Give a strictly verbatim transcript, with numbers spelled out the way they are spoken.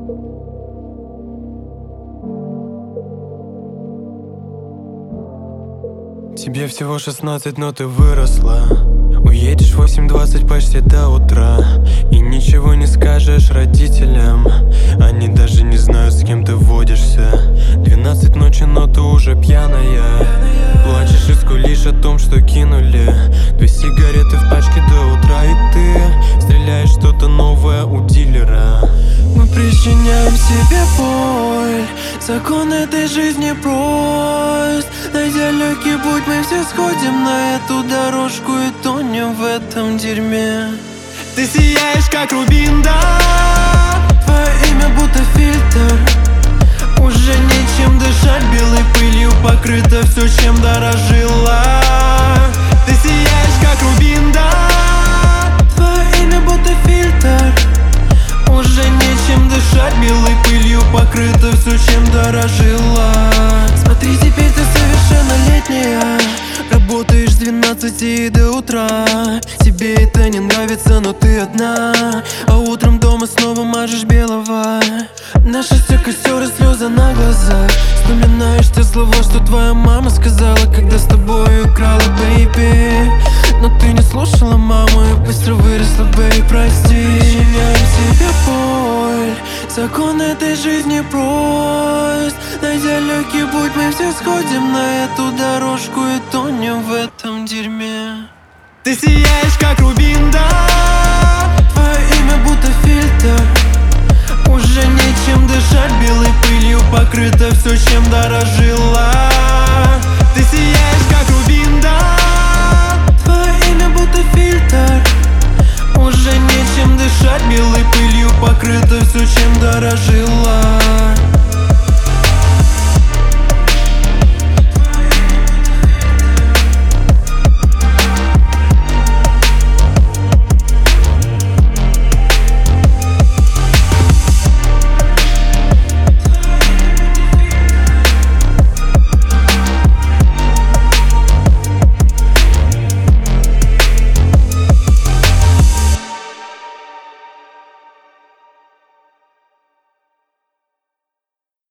Тебе всего шестнадцать, но ты выросла. Уедешь в восемь двадцать почти до утра, и ничего не скажешь родителям. Они даже не знают, с кем ты водишься. Двенадцать ночи, но ты уже пьяная. Плачешь и скулишь о том, что кинули две сигареты в пачке до утра, и ты стреляешь что-то новое у дилера. Мы причиняем себе боль, закон этой жизни прост. Найдя легкий путь, мы все сходим на эту дорожку и тонем в этом дерьме. Ты сияешь, как рубин, да. Твое имя будто фильтр. Уже нечем дышать, белой пылью покрыто все, чем дорожила. Ты сияешь, как рубин, да. Твое имя будто фильтр. Уже нечем дышать, белой пылью покрыто все, чем дорожила. Смотри, теперь ты совершеннолетняя. Работаешь с двенадцати до утра. Тебе это не нравится, но ты одна. А утром дома снова мажешь белого. Наши все костер и слезы на глазах. Вспоминаешь те слова, что твоя мама сказала, когда с тобой украла, бейби. Но ты не слушала маму и быстро выросла, бейби, прости. Причиняем себе боль, закон этой жизни прост. Найдя легкий путь, мы все сходим на эту дорожку и тонем в этом дерьме. Ты сияешь, как рубин, да. Твое имя будто фильтр. Уже нечем дышать, белой пылью покрыто все, чем дорожила. Ты сияешь, как рубин, да. Твое имя будто фильтр. Уже нечем дышать, белой пылью покрыто все, чем дорожила.